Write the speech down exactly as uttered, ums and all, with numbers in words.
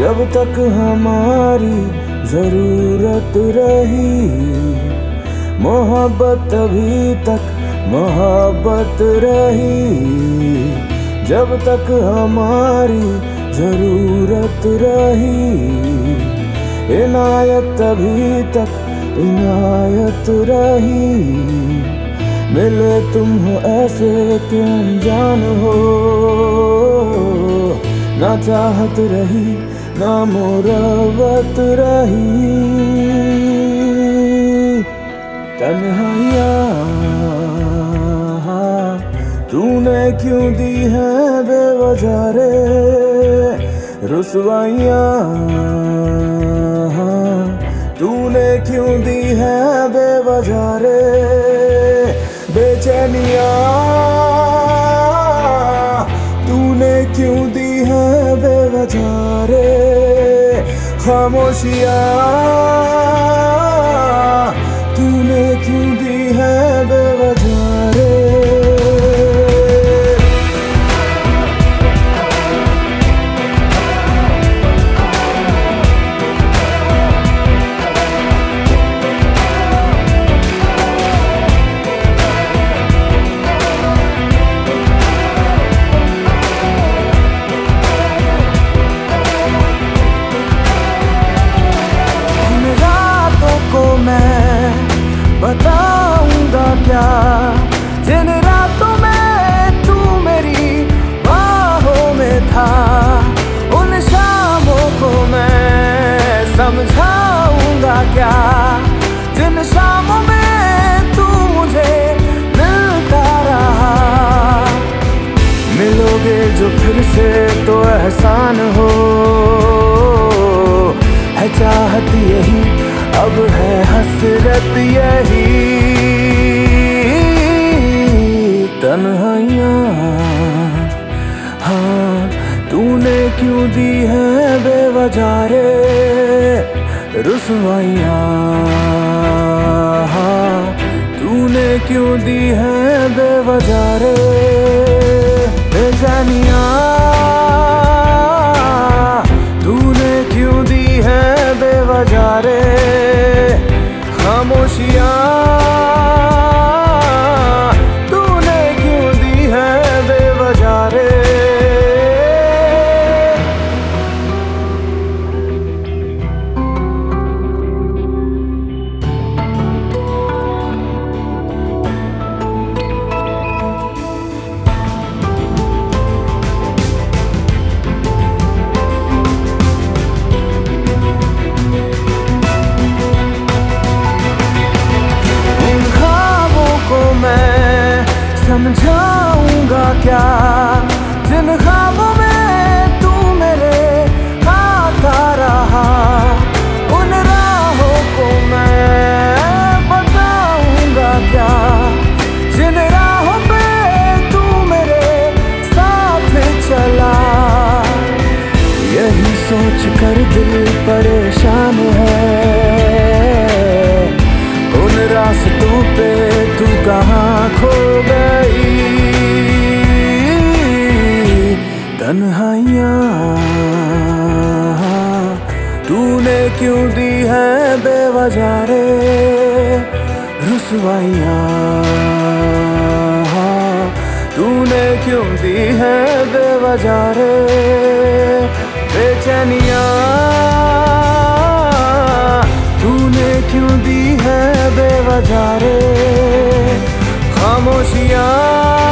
जब तक हमारी जरूरत रही, मोहब्बत अभी तक मोहब्बत रही। जब तक हमारी जरूरत रही, इनायत अभी तक इनायत रही। मिले तुम हो ऐसे कि अनजान हो, ना चाहत रही ना मुरवत रही। तन्हाइयाँ तूने क्यों दी है बेवजह रे, रुसवाइयाँ तूने क्यों दी है बेवजह रे। बेचैनियाँ तूने क्यों दी है बेवजह रे। खामोशियाँ तूने क्यों दी है बेवजह रे। बताऊंगा क्या जिन रातों में तू मेरी बाहों में था, उन शामों को मैं समझाऊंगा क्या जिन शामों में तू मुझे मिलता रहा। मिलोगे जो फिर से तो एहसान हो, है चाहत यही अब है हसरत यही। तन्हाइयाँ हाँ तूने क्यों दी है बेवजह रे। रुसवाइयाँ हाँ तूने क्यों दी है बेवजह रे। बेचैनियाँ तूने क्यों दी है बेवजह रे। खामोशियाँ तूने क्यों दी है बेवजह रे। समझाऊंगा क्या जिन ख्वाबों में तू मेरे आता रहा, उन राहों को मैं बताऊंगा क्या जिन राहों पे तू मेरे साथ चला। यही सोच कर दिल परेशान है, उन रास्तों पे तू कहाँ खो गई। तन्हाइयाँ तूने क्यों दी है बेवजह रे। रुसवाइयाँ तूने क्यों दी है बेवजह रे। बेचैनियाँ तूने क्यों दी है बेवजह रे। खामोशियाँ